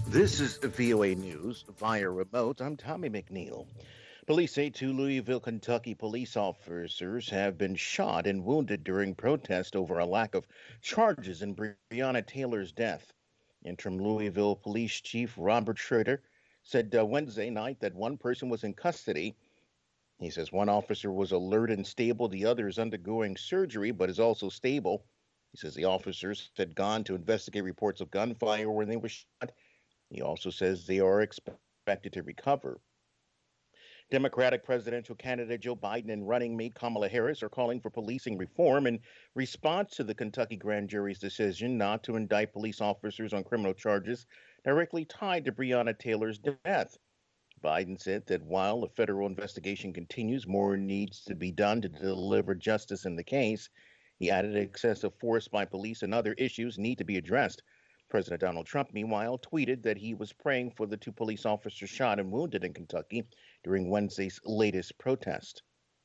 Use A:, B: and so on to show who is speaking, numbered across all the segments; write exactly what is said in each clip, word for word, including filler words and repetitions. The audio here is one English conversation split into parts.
A: This is V O A News via remote. I'm Tommy McNeil. Police say two Louisville, Kentucky police officers have been shot and wounded during protest over a lack of charges in Breonna Taylor's death. Interim Louisville Police Chief Robert Schroeder said uh, Wednesday night that one person was in custody. He says one officer was alert and stable, the other is undergoing surgery but is also stable. He says the officers had gone to investigate reports of gunfire when they were shot. He also says they are expected to recover. Democratic presidential candidate Joe Biden and running mate Kamala Harris are calling for policing reform in response to the Kentucky grand jury's decision not to indict police officers on criminal charges directly tied to Breonna Taylor's death. Biden said that while the federal investigation continues, more needs to be done to deliver justice in the case. He added excessive force by police and other issues need to be addressed. President Donald Trump, meanwhile, tweeted that he was praying for the two police officers shot and wounded in Kentucky during Wednesday's latest protest.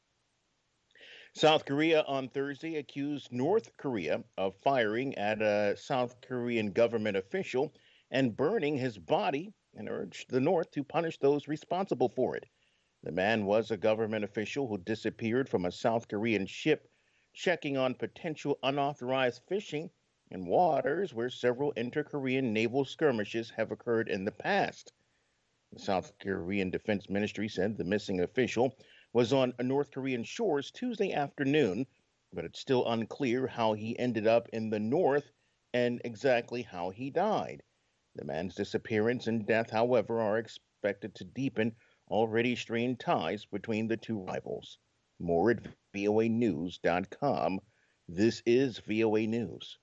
A: South Korea on Thursday accused North Korea of firing at a South Korean government official and burning his body and urged the North to punish those responsible for it. The man was a government official who disappeared from a South Korean ship checking on potential unauthorized fishing in waters where several inter-Korean naval skirmishes have occurred in the past. The South Korean Defense Ministry said the missing official was on North Korean shores Tuesday afternoon, but it's still unclear how he ended up in the north and exactly how he died. The man's disappearance and death, however, are expected to deepen already strained ties between the two rivals. More at V O A news dot com. This is V O A News.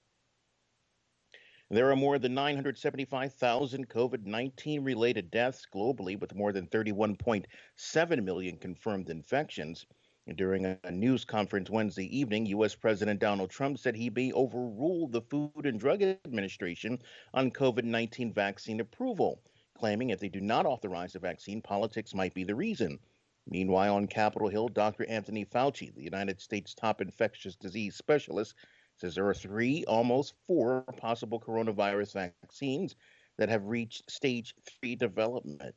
A: There are more than nine hundred seventy-five thousand COVID nineteen related deaths globally, with more than thirty-one point seven million confirmed infections. During a news conference Wednesday evening, U S. President Donald Trump said he may overrule the Food and Drug Administration on COVID nineteen vaccine approval, claiming if they do not authorize the vaccine, politics might be the reason. Meanwhile, on Capitol Hill, Doctor Anthony Fauci, the United States top infectious disease specialist, says there are three, almost four possible coronavirus vaccines that have reached stage three development.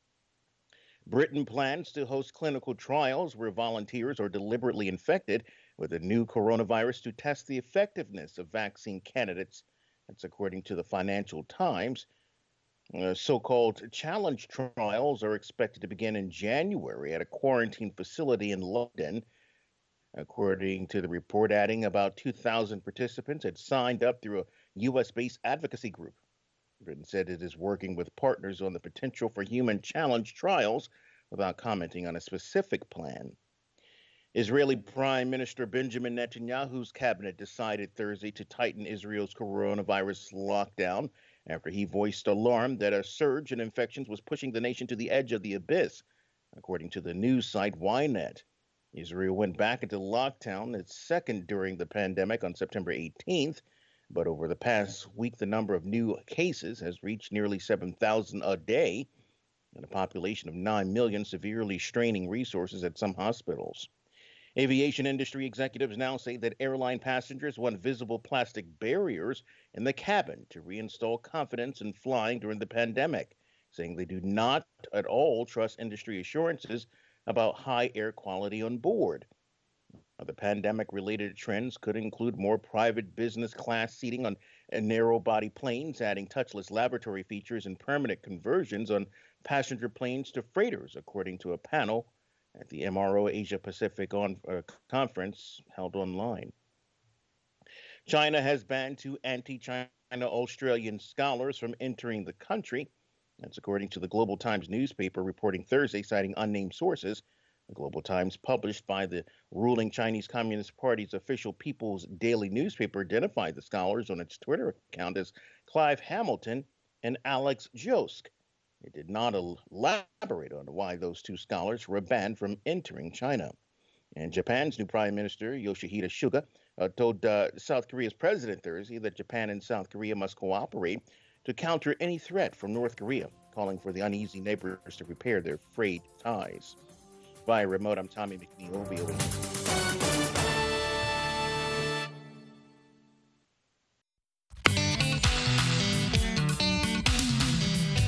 A: Britain plans to host clinical trials where volunteers are deliberately infected with a new coronavirus to test the effectiveness of vaccine candidates. That's according to the Financial Times. Uh, so-called challenge trials are expected to begin in January at a quarantine facility in London. According to the report, adding about two thousand participants had signed up through a U S-based advocacy group. Britain said it is working with partners on the potential for human challenge trials without commenting on a specific plan. Israeli Prime Minister Benjamin Netanyahu's cabinet decided Thursday to tighten Israel's coronavirus lockdown after he voiced alarm that a surge in infections was pushing the nation to the edge of the abyss, according to the news site Ynet. Israel went back into lockdown, its second during the pandemic, on September eighteenth, but over the past week, the number of new cases has reached nearly seven thousand a day, and a population of nine million, severely straining resources at some hospitals. Aviation industry executives now say that airline passengers want visible plastic barriers in the cabin to reinstall confidence in flying during the pandemic, saying they do not at all trust industry assurances about high air quality on board. The pandemic-related trends could include more private business class seating on narrow-body planes, adding touchless laboratory features and permanent conversions on passenger planes to freighters, according to a panel at the M R O Asia Pacific on, uh, conference held online. China has banned two anti-China Australian scholars from entering the country. That's according to the Global Times newspaper reporting Thursday, citing unnamed sources. The Global Times, published by the ruling Chinese Communist Party's official People's Daily newspaper, identified the scholars on its Twitter account as Clive Hamilton and Alex Josk. It did not elaborate on why those two scholars were banned from entering China. And Japan's new Prime Minister, Yoshihide Suga, uh, told uh, South Korea's president Thursday that Japan and South Korea must cooperate to counter any threat from North Korea, calling for the uneasy neighbors to repair their frayed ties. Via remote, I'm Tommy McNeil, V O A.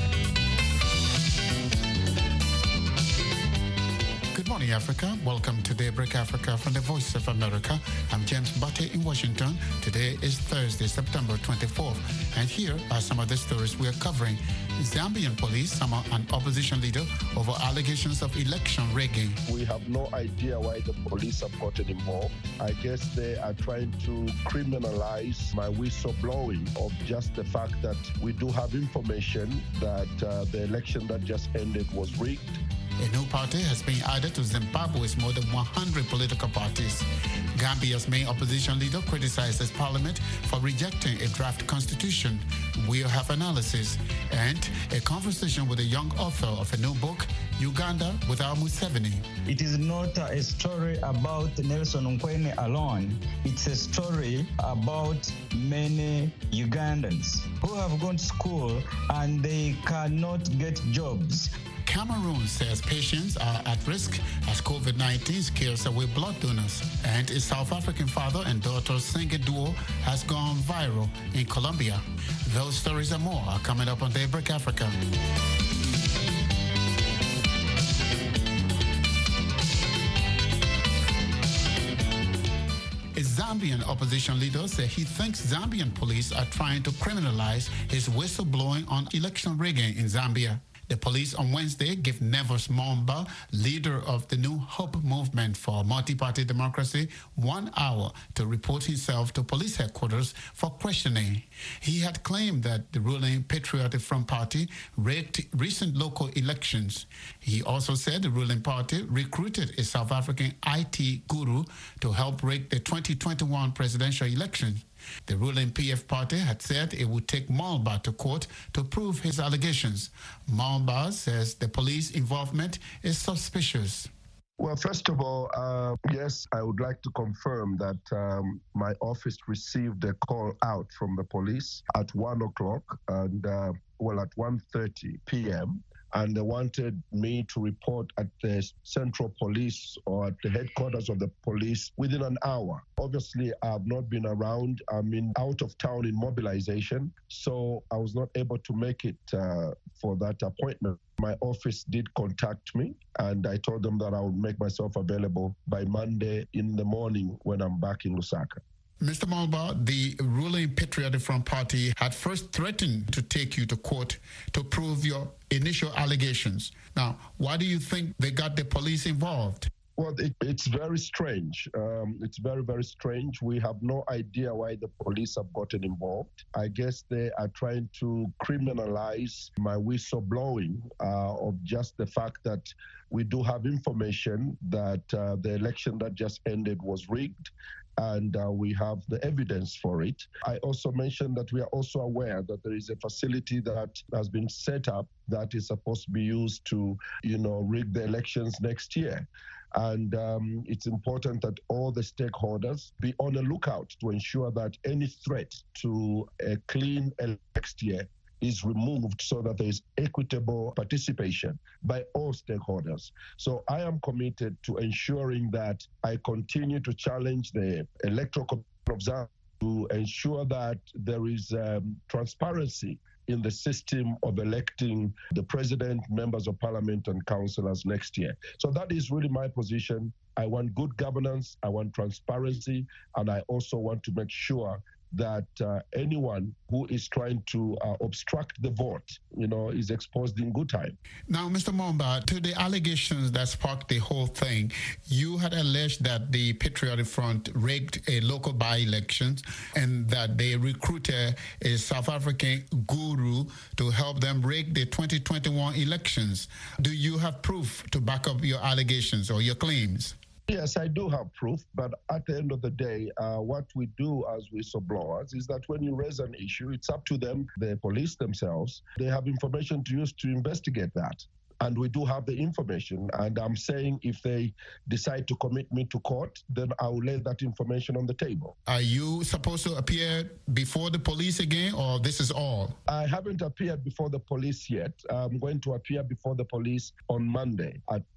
B: Africa. Welcome to Daybreak Africa from the Voice of America. I'm James Butte in Washington. Today is Thursday, September twenty-fourth. And here are some of the stories we are covering. Zambian police summon an opposition leader over allegations of election rigging.
C: We have no idea why the police have gotten involved. I guess they are trying to criminalize my whistleblowing of just the fact that we do have information that uh, the election that just ended was rigged.
B: A new party has been added to Zimbabwe's more than one hundred political parties. Gambia's main opposition leader criticizes parliament for rejecting a draft constitution. We'll have analysis and a conversation with a young author of a new book, Uganda Without Museveni.
D: It is not a story about Nelson Nkwene alone. It's a story about many Ugandans who have gone to school and they cannot get jobs.
B: Cameroon says patients are at risk as COVID nineteen scares away blood donors. And a South African father and daughter singing duo has gone viral in Colombia. Those stories and more are coming up on Daybreak Africa. A Zambian opposition leader said he thinks Zambian police are trying to criminalize his whistleblowing on election rigging in Zambia. The police on Wednesday gave Nevers Momba, leader of the New Hope movement for multi-party democracy, one hour to report himself to police headquarters for questioning. He had claimed that the ruling Patriotic Front Party rigged recent local elections. He also said the ruling party recruited a South African I T guru to help rig the twenty twenty-one presidential election. The ruling P F party had said it would take Momba to court to prove his allegations. Momba says the police involvement is suspicious.
C: Well, first of all, uh, yes, I would like to confirm that um, my office received a call out from the police at one o'clock and, uh, well, at one thirty p.m. And they wanted me to report at the Central Police or at the headquarters of the police within an hour. Obviously, I have not been around. I'm in out of town in mobilization, so I was not able to make it uh, for that appointment. My office did contact me, and I told them that I would make myself available by Monday in the morning when I'm back in Lusaka.
B: Mister Momba, the ruling Patriotic Front Party had first threatened to take you to court to prove your initial allegations. Now, why do you think they got the police involved?
C: Well, it, it's very strange. Um, it's very, very strange. We have no idea why the police have gotten involved. I guess they are trying to criminalize my whistleblowing uh, of just the fact that we do have information that uh, the election that just ended was rigged. And uh, we have the evidence for it. I also mentioned that we are also aware that there is a facility that has been set up that is supposed to be used to, you know, rig the elections next year. And um, it's important that all the stakeholders be on the lookout to ensure that any threat to a clean next year is removed so that there is equitable participation by all stakeholders. So I am committed to ensuring that I continue to challenge the Electoral Commission of Zambia to ensure that there is um, transparency in the system of electing the president, members of parliament, and councillors next year. So that is really my position. I want good governance, I want transparency, and I also want to make sure that uh, anyone who is trying to uh, obstruct the vote, you know, is exposed in good time.
B: Now, Mister Momba, to the allegations that sparked the whole thing, you had alleged that the Patriotic Front rigged a local by-elections and that they recruited a South African guru to help them rig the twenty twenty-one elections. Do you have proof to back up your allegations or your claims?
C: Yes, I do have proof, but at the end of the day, uh, what we do as whistleblowers is that when you raise an issue, it's up to them, the police themselves. They have information to use to investigate that. And we do have the information. And I'm saying if they decide to commit me to court, then I will lay that information on the table.
B: Are you supposed to appear before the police again, or this is all?
C: I haven't appeared before the police yet. I'm going to appear before the police on Monday at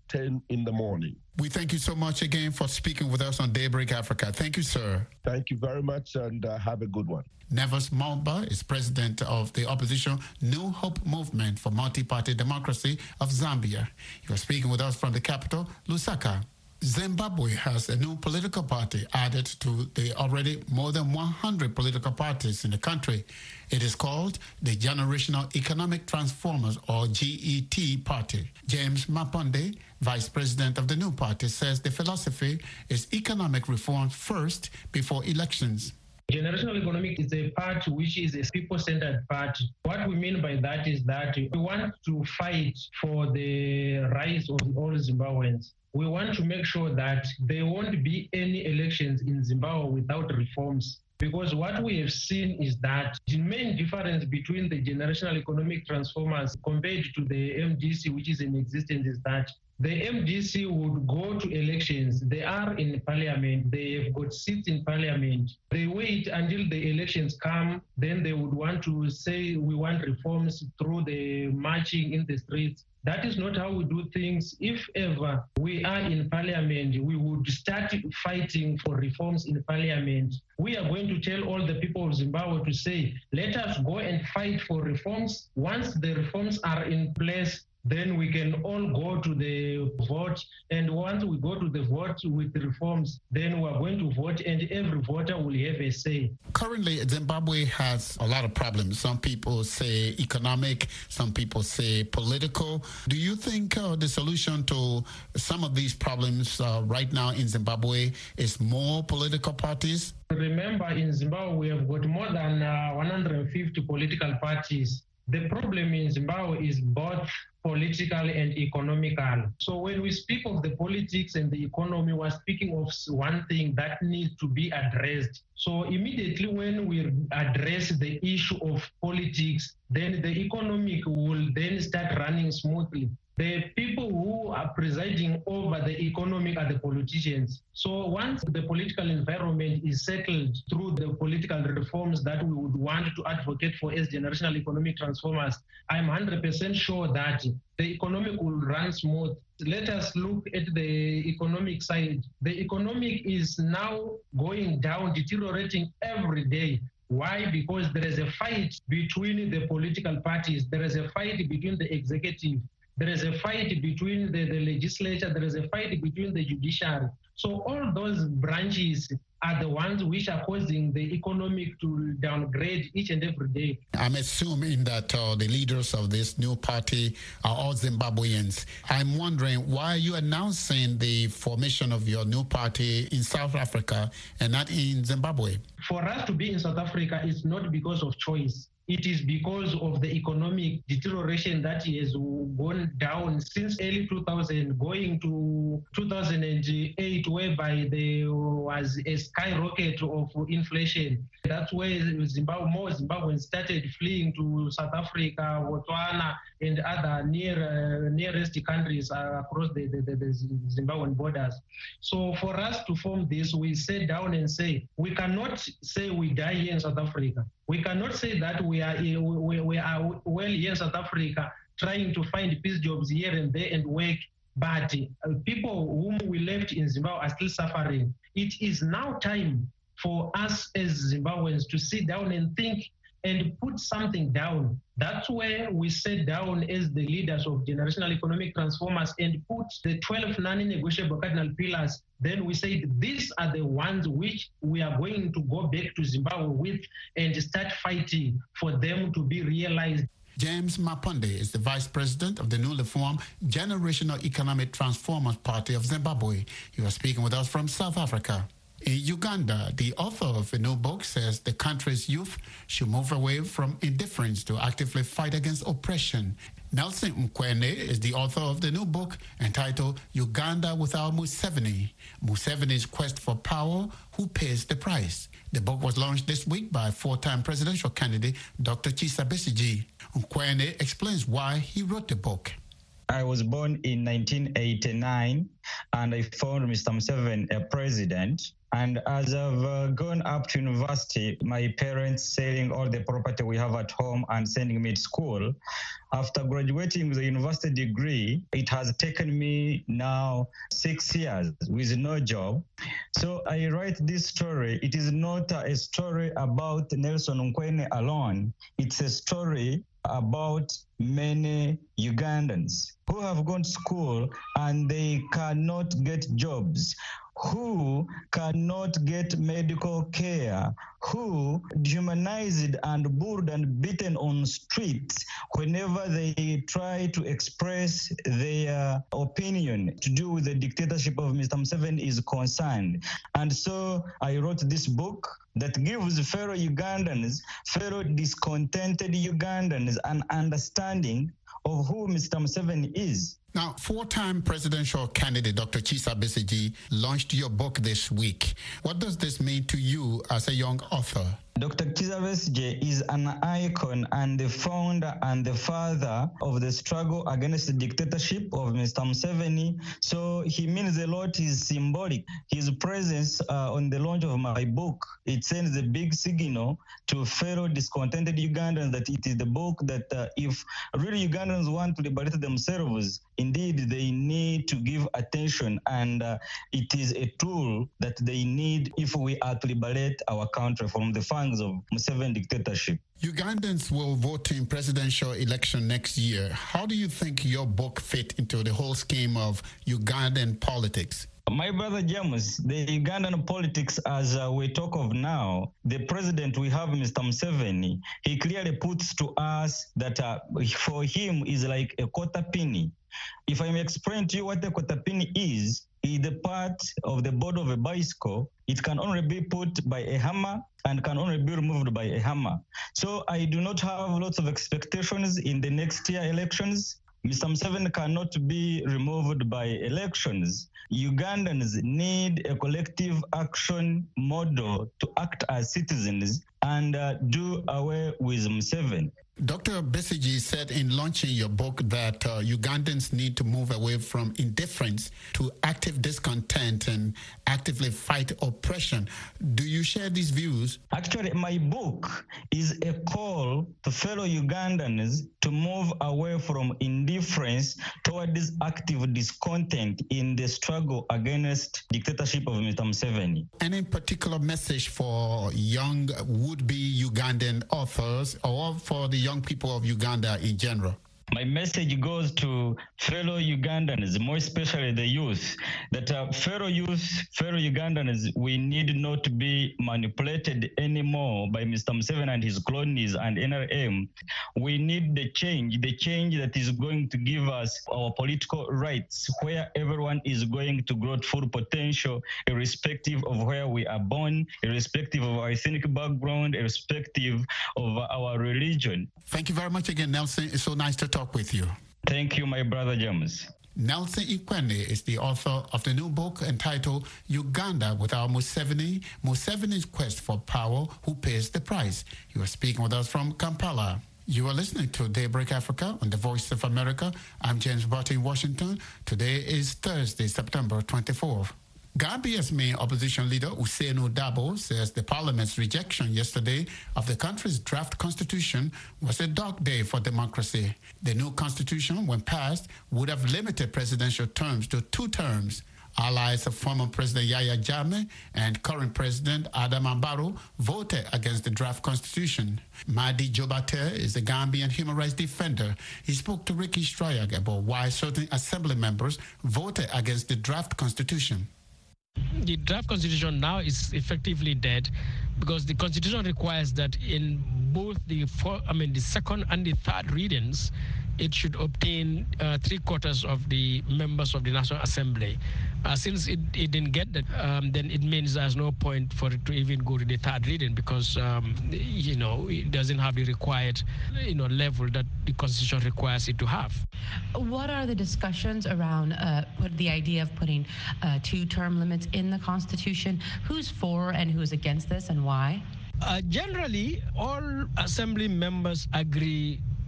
C: ten in the morning.
B: We thank you so much again for speaking with us on Daybreak Africa. Thank you, sir.
C: Thank you very much, and uh, have a good one.
B: Nevers Momba is president of the opposition New Hope Movement for Multi-Party Democracy of Zambia. He was speaking with us from the capital, Lusaka. Zimbabwe has a new political party added to the already more than one hundred political parties in the country. It is called the Generational Economic Transformers, or G E T Party. James Maponde, vice president of the new party, says the philosophy is economic reform first before elections.
E: Generational economic is a party which is a people-centered party. What we mean by that is that we want to fight for the rights of all Zimbabweans. We want to make sure that there won't be any elections in Zimbabwe without reforms. Because what we have seen is that the main difference between the generational economic transformers compared to the M D C, which is in existence, is that the M D C would go to elections. They are in parliament. They have got seats in parliament. They wait until the elections come. Then they would want to say, we want reforms through the marching in the streets. That is not how we do things. If ever we are in parliament, we would start fighting for reforms in parliament. We are going to tell all the people of Zimbabwe to say, let us go and fight for reforms. Once the reforms are in place, then we can all go to the vote. And once we go to the vote with the reforms, then we are going to vote, and every voter will have a say.
B: Currently, Zimbabwe has a lot of problems. Some people say economic, some people say political. Do you think uh, the solution to some of these problems uh, right now in Zimbabwe is more political parties?
E: Remember, in Zimbabwe, we have got more than uh, one hundred fifty political parties. The problem in Zimbabwe is both political and economical. So when we speak of the politics and the economy, we're speaking of one thing that needs to be addressed. So immediately when we address the issue of politics, then the economic will then start running smoothly. The people who are presiding over the economic are the politicians. So once the political environment is settled through the political reforms that we would want to advocate for as generational economic transformers, I'm one hundred percent sure that the economic will run smooth. Let us look at the economic side. The economic is now going down, deteriorating every day. Why? Because there is a fight between the political parties. There is a fight between the executive. There is a fight between the, the legislature. There is a fight between the judiciary. So all those branches are the ones which are causing the economic to downgrade each and every day.
B: I'm assuming that uh, the leaders of this new party are all Zimbabweans. I'm wondering why are you announcing the formation of your new party in South Africa and not in Zimbabwe?
E: For us to be in South Africa, it's not because of choice. It is because of the economic deterioration that has gone down since early two thousand, going to two thousand eight, whereby there was a skyrocket of inflation. That's where Zimbabwe, more Zimbabweans started fleeing to South Africa, Botswana, and other near uh, nearest countries uh, across the, the, the, the Zimbabwean borders. So for us to form this, we sit down and say, we cannot say we die here in South Africa. We cannot say that we are we, we are well here in South Africa trying to find peace jobs here and there and work, but uh, people whom we left in Zimbabwe are still suffering. It is now time for us as Zimbabweans to sit down and think and put something down. That's where we sit down as the leaders of generational economic transformers and put the twelve non-negotiable cardinal pillars. Then we said these are the ones which we are going to go back to Zimbabwe with and start fighting for them to be realized.
B: James Maponde is the vice president of the newly formed Generational Economic Transformers Party of Zimbabwe. He was speaking with us from South Africa. In Uganda, the author of a new book says the country's youth should move away from indifference to actively fight against oppression. Nelson Mkwene is the author of the new book entitled Uganda Without Museveni, Museveni's Quest for Power, Who Pays the Price. The book was launched this week by four-time presidential candidate Doctor Kizza Besigye. Mkwene explains why he wrote the book.
D: I was born in nineteen eighty-nine, and I found Mister Museveni a president. And as I've uh, gone up to university, my parents selling all the property we have at home and sending me to school. After graduating with a university degree, it has taken me now six years with no job. So I write this story. It is not a story about Nelson Nkwene alone. It's a story about many Ugandans who have gone to school and they cannot get jobs, who cannot get medical care, who dehumanized and bullied and beaten on streets whenever they try to express their opinion to do with the dictatorship of Mister Museveni is concerned. And so I wrote this book that gives fellow Ugandans, fellow discontented Ugandans, an understanding of who Mister Museveni is.
B: Now, four-time presidential candidate Doctor Kizza Besigye launched your book this week. What does this mean to you as a young author?
D: Doctor Kizza Besigye is an icon and the founder and the father of the struggle against the dictatorship of Mister Museveni. So he means a lot. He's symbolic. His presence uh, on the launch of my book, it sends a big signal to fellow discontented Ugandans that it is the book that uh, if really Ugandans want to liberate themselves, indeed they need to give attention, and uh, it is a tool that they need if we are to liberate our country from the fangs of Museveni dictatorship.
B: Ugandans will vote in presidential election next year. How do you think your book fit into the whole scheme of Ugandan politics?
D: My brother James, the Ugandan politics as uh, we talk of now, the president we have, Mister Museveni, he clearly puts to us that uh, for him is like a quarter penny. If I may explain to you what a quarter penny is, is the part of the board of a bicycle. It can only be put by a hammer and can only be removed by a hammer. So I do not have lots of expectations in the next year elections. Mister Museveni cannot be removed by elections. Ugandans need a collective action model to act as citizens and uh, do away with Museveni.
B: Doctor Besigye said in launching your book that uh, Ugandans need to move away from indifference to active discontent and actively fight oppression. Do you share these views?
D: Actually, my book is a call to fellow Ugandans to move away from indifference toward this active discontent in the struggle against dictatorship of Mister Museveni.
B: Any particular message for young would-be Ugandan authors or for the young people of Uganda in general?
D: My message goes to fellow Ugandans, more especially the youth, that uh, fellow youth, fellow Ugandans, we need not to be manipulated anymore by Mister Museveni and his cronies and N R M. We need the change, the change that is going to give us our political rights, where everyone is going to grow to full potential, irrespective of where we are born, irrespective of our ethnic background, irrespective of our religion.
B: Thank you very much again, Nelson. It's so nice to talk with you.
D: Thank you, my brother James.
B: Nelson Nkwene is the author of the new book entitled Uganda Without Museveni, Museveni's Quest for Power, Who Pays the Price. You are speaking with us from Kampala. You are listening to Daybreak Africa on the Voice of America. I'm James Barton in Washington. Today is Thursday, September twenty-fourth. Gambia's main opposition leader, Ousainou Darboe, says the parliament's rejection yesterday of the country's draft constitution was a dark day for democracy. The new constitution, when passed, would have limited presidential terms to two terms. Allies of former President Yahya Jammeh and current President Adama Barrow voted against the draft constitution. Madi Jobate is a Gambian human rights defender. He spoke to Ricky Strayag about why certain assembly members voted against the draft constitution.
F: The draft constitution now is effectively dead because the constitution requires that in both the four, I mean the second and the third readings, it should obtain uh, three quarters of the members of the National Assembly. Uh, since it, it didn't get that, um, then it means there's no point for it to even go to the third reading because, um, you know, it doesn't have the required, you know, level that the Constitution requires it to have.
G: What are the discussions around uh, put the idea of putting uh, two term limits in the Constitution? Who's for and who's against this and why?
F: Uh, generally, all Assembly members agree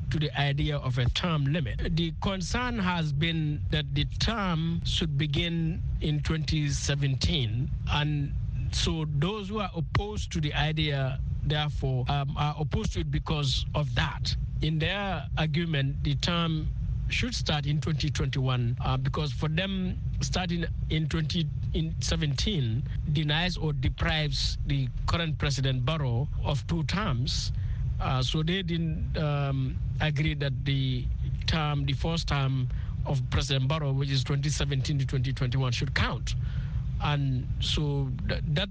F: to the idea of a term limit. The concern has been that the term should begin in twenty seventeen, and so those who are opposed to the idea, therefore, um, are opposed to it because of that. In their argument, the term should start in twenty twenty-one uh, because for them, starting in twenty seventeen denies or deprives the current President Barrow of two terms. Uh, so they didn't um, agree that the term, the first term of President Barrow, which is twenty seventeen to twenty twenty-one, should count. And so th- that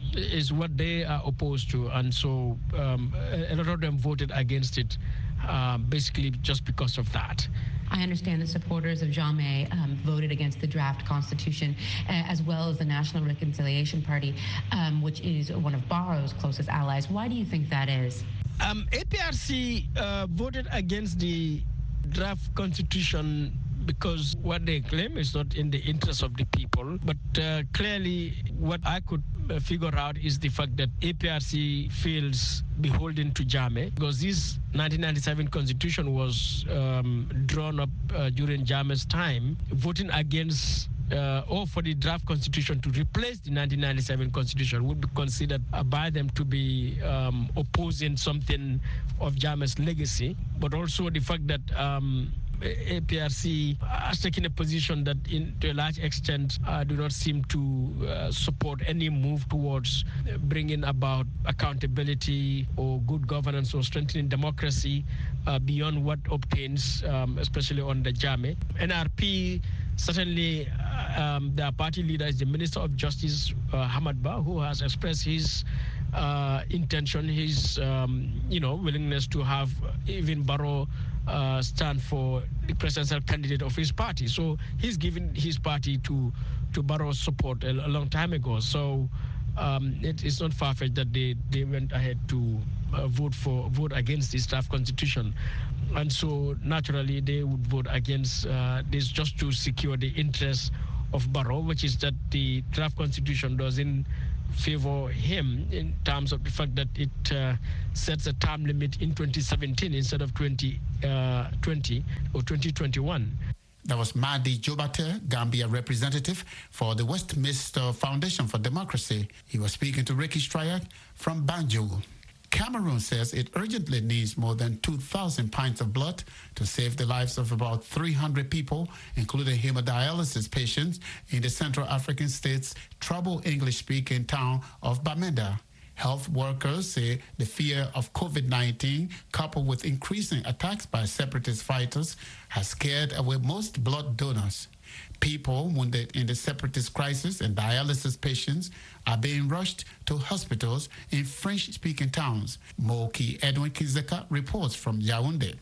F: is what they are opposed to. And so um, a lot of them voted against it, uh, basically just because of that.
G: I understand that supporters of Jammeh um, voted against the draft constitution, uh, as well as the National Reconciliation Party, um, which is one of Barrow's closest allies. Why do you think that is?
F: Um, A P R C uh, voted against the draft constitution because what they claim is not in the interest of the people. But uh, clearly, what I could uh, figure out is the fact that A P R C feels beholden to Jammeh, because this nineteen ninety-seven constitution was um, drawn up uh, during Jammeh's time. Voting against uh, or for the draft constitution to replace the nineteen ninety-seven constitution would be considered uh, by them to be um, opposing something of Jammeh's legacy, but also the fact that um, A P R C has taken a position that, in, to a large extent, uh, do not seem to uh, support any move towards bringing about accountability or good governance or strengthening democracy uh, beyond what obtains, um, especially on the Jammeh. N R P, certainly, uh, um, their party leader is the Minister of Justice, uh, Hamad Ba, who has expressed his uh, intention, his, um, you know, willingness to have even Barrow Uh, stand for the presidential candidate of his party. So he's given his party to to Barrow's support a, a long time ago. So um, it is not far-fetched that they, they went ahead to uh, vote for vote against this draft constitution. And so naturally they would vote against uh, this just to secure the interests of Barrow, which is that the draft constitution doesn't favor him in terms of the fact that it uh, sets a term limit in twenty seventeen instead of twenty twenty or twenty twenty-one.
B: That was Mahdi Jobate, Gambia representative for the Westminster Foundation for Democracy. He was speaking to Ricky Stryak from Banjul. Cameroon says it urgently needs more than two thousand pints of blood to save the lives of about three hundred people, including hemodialysis patients in the Central African state's troubled English-speaking town of Bamenda. Health workers say the fear of COVID nineteen, coupled with increasing attacks by separatist fighters, has scared away most blood donors. People wounded in the separatist crisis and dialysis patients are being rushed to hospitals in French-speaking towns. Moki Edwin Kizeka reports from Yaoundé.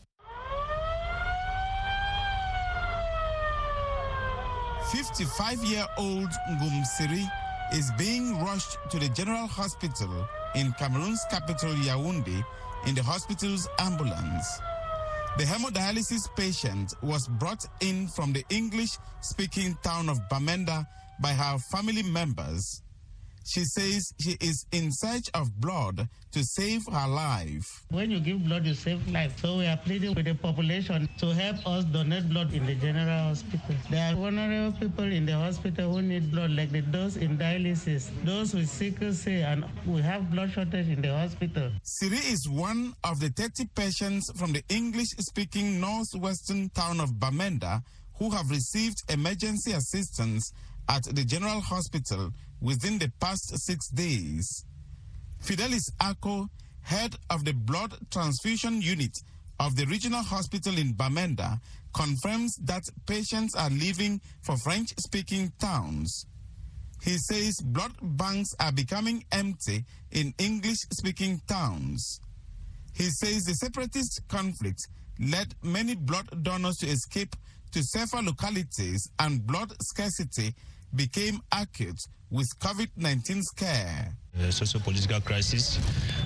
H: fifty-five-year-old Ngum Siri is being rushed to the General Hospital in Cameroon's capital, Yaoundé, in the hospital's ambulance. The hemodialysis patient was brought in from the English-speaking town of Bamenda by her family members. She says she is in search of blood to save her life.
I: When you give blood, you save life. So we are pleading with the population to help us donate blood in the general hospital. There are vulnerable people in the hospital who need blood, like the, those in dialysis, those with sickle cell, and we have blood shortage in the hospital.
H: Siri is one of the thirty patients from the English-speaking northwestern town of Bamenda who have received emergency assistance at the general hospital within the past six days. Fidelis Ako, head of the blood transfusion unit of the regional hospital in Bamenda, confirms that patients are leaving for French-speaking towns. He says blood banks are becoming empty in English-speaking towns. He says the separatist conflict led many blood donors to escape to safer localities, and blood scarcity became acute with COVID nineteen scare.
J: The socio-political crisis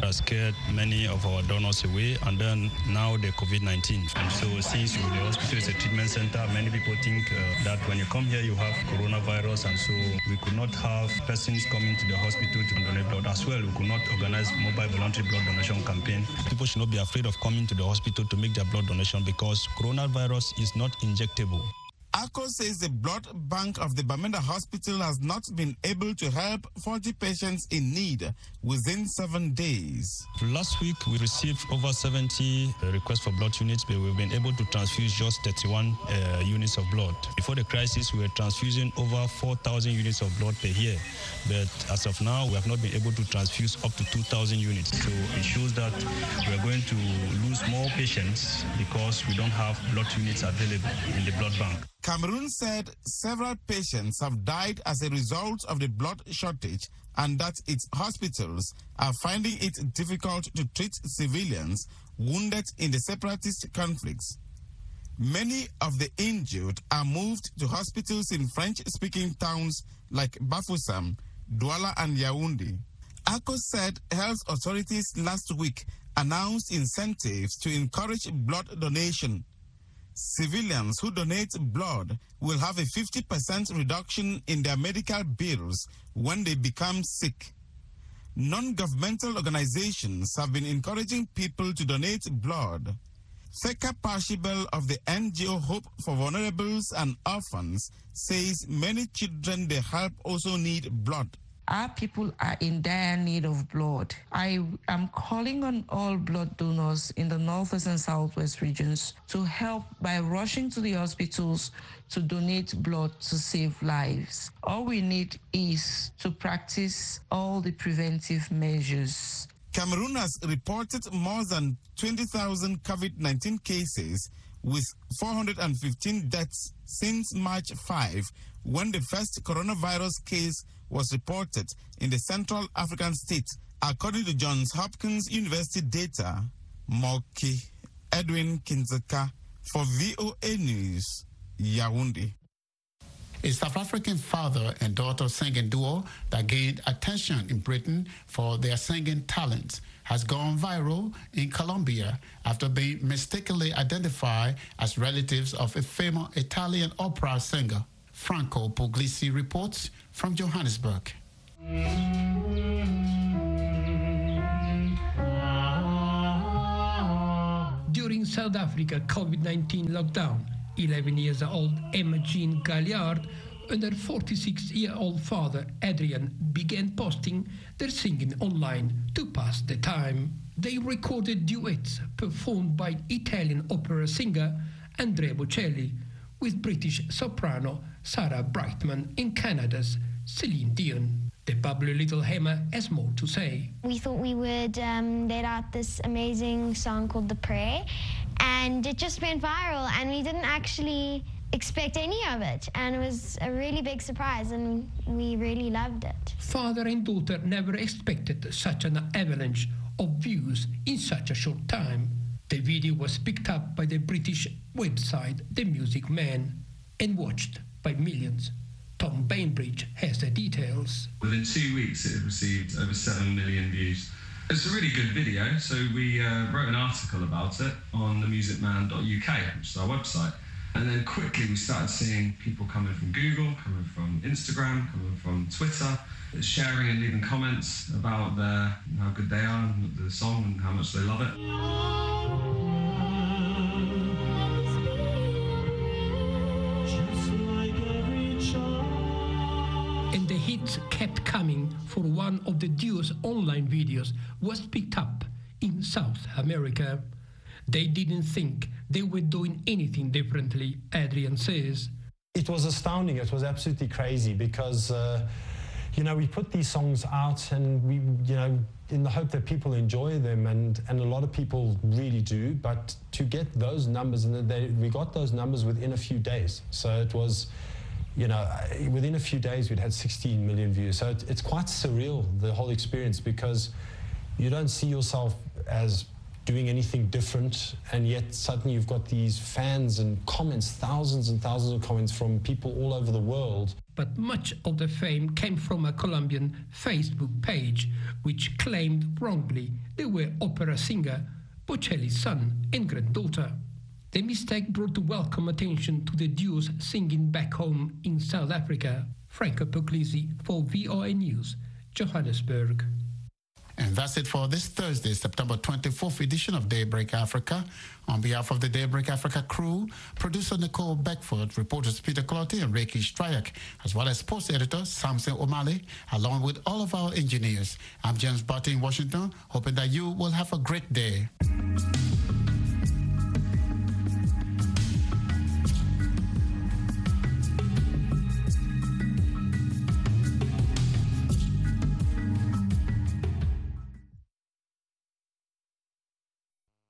J: uh, scared many of our donors away, and then now the COVID nineteen. And so since the hospital is a treatment center, many people think uh, that when you come here you have coronavirus, and so we could not have persons coming to the hospital to donate blood. As well, we could not organize mobile voluntary blood donation campaign. People should not be afraid of coming to the hospital to make their blood donation because coronavirus is not injectable.
H: A C O says the blood bank of the Bamenda Hospital has not been able to help forty patients in need within seven days.
J: Last week, we received over seventy requests for blood units, but we've been able to transfuse just thirty-one uh, units of blood. Before the crisis, we were transfusing over four thousand units of blood per year, but as of now, we have not been able to transfuse up to two thousand units. So it shows that we're going to lose more patients because we don't have blood units available in the blood bank.
H: Cameroon said several patients have died as a result of the blood shortage and that its hospitals are finding it difficult to treat civilians wounded in the separatist conflicts. Many of the injured are moved to hospitals in French-speaking towns like Bafoussam, Douala and Yaoundé. A C O said health authorities last week announced incentives to encourage blood donation. Civilians who donate blood will have a fifty percent reduction in their medical bills when they become sick. Non-governmental organizations have been encouraging people to donate blood. Theka Pashibel of the N G O Hope for Vulnerables and Orphans says many children they help also need blood.
K: Our people are in dire need of blood. I am calling on all blood donors in the northwest and southwest regions to help by rushing to the hospitals to donate blood to save lives. All we need is to practice all the preventive measures.
H: Cameroon has reported more than twenty thousand COVID nineteen cases with four hundred fifteen deaths since March fifth, when the first coronavirus case was reported in the Central African state, according to Johns Hopkins University data. Moki Edwin Kinzeka for V O A News, Yaoundé.
B: A South African father and daughter singing duo that gained attention in Britain for their singing talents has gone viral in Colombia after being mistakenly identified as relatives of a famous Italian opera singer. Franco Puglisi reports from Johannesburg.
L: During South Africa COVID nineteen lockdown, eleven years old Emma Jean Galliard and her forty-six-year-old father Adrian began posting their singing online to pass the time. They recorded duets performed by Italian opera singer Andrea Bocelli with British soprano Sarah Brightman in Canada's Celine Dion. The bubbly little Emma has more to say.
M: We thought we would um, let out this amazing song called The Prayer, and it just went viral, and we didn't actually expect any of it, and it was a really big surprise, and we really loved it.
L: Father and daughter never expected such an avalanche of views in such a short time. The video was picked up by the British website The Music Man and watched by millions. Tom Bainbridge has the details.
N: Within two weeks, it received over seven million views. It's a really good video, so we uh, wrote an article about it on the music man dot U K, which is our website. And then quickly we started seeing people coming from Google, coming from Instagram, coming from Twitter, sharing and leaving comments about their, how good they are, and the song, and how much they love it.
L: And the hits kept coming, for one of the duo's online videos was picked up in South America. They didn't think they were doing anything differently, Adrian says.
O: It was astounding. It was absolutely crazy because, uh, you know, we put these songs out and we, you know, in the hope that people enjoy them, and, and a lot of people really do, but to get those numbers, and they, we got those numbers within a few days. So it was, you know, within a few days we'd had sixteen million views. So it, it's quite surreal, the whole experience, because you don't see yourself as doing anything different, and yet suddenly you've got these fans and comments, thousands and thousands of comments from people all over the world.
L: But much of the fame came from a Colombian Facebook page, which claimed wrongly they were opera singer Bocelli's son and granddaughter. The mistake brought welcome attention to the duos singing back home in South Africa. Franco Puglisi for V O A News, Johannesburg.
B: And that's it for this Thursday, September twenty-fourth edition of Daybreak Africa. On behalf of the Daybreak Africa crew, producer Nicole Beckford, reporters Peter Clottey and Reiki Stryak, as well as sports editor Samson O'Malley, along with all of our engineers. I'm James Barty in Washington, hoping that you will have a great day.